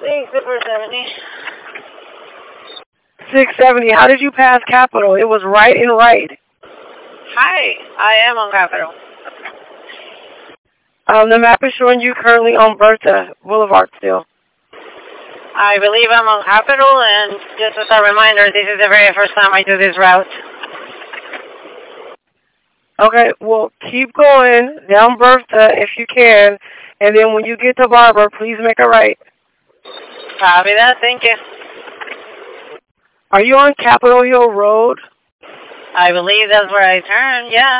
Super 70. 670. How did you pass Capitol? It was right and right. Hi, I am on Capitol. The map is showing you currently on Bertha Boulevard still. I believe I'm on Capitol, and just as a reminder, this is the very first time I do this route. Okay, well, keep going down Bertha if you can, and then when you get to Barber, please make a right. Copy that, thank you. Are you on Capitol Hill Road? I believe that's where I turn, yeah.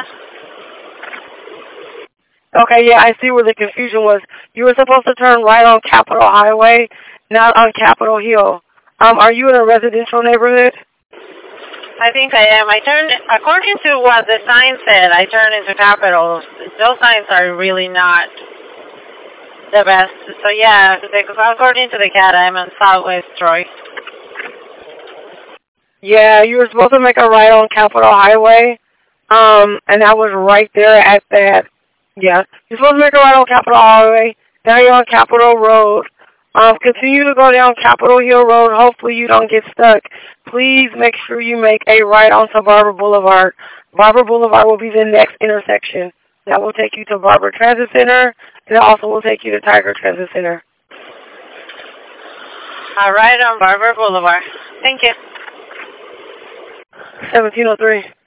Okay, yeah, I see where the confusion was. You were supposed to turn right on Capitol Highway, not on Capitol Hill. Are you in a residential neighborhood? I think I am. I turned, according to what the sign said, I turned into Capitol. Those signs are really not the best. So yeah, according to the CAT, I'm on Southwest Troy. Yeah, you were supposed to make a right on Capitol Highway, and that was right there at that. Yeah, you're supposed to make a right on Capitol Highway. Now you're on Capitol Road. Continue to go down Capitol Hill Road. Hopefully you don't get stuck. Please make sure you make a right onto Barber Boulevard. Barber Boulevard will be the next intersection. That will take you to Barber Transit Center, and it also will take you to Tiger Transit Center. All right, on Barber Boulevard. Thank you. 1703.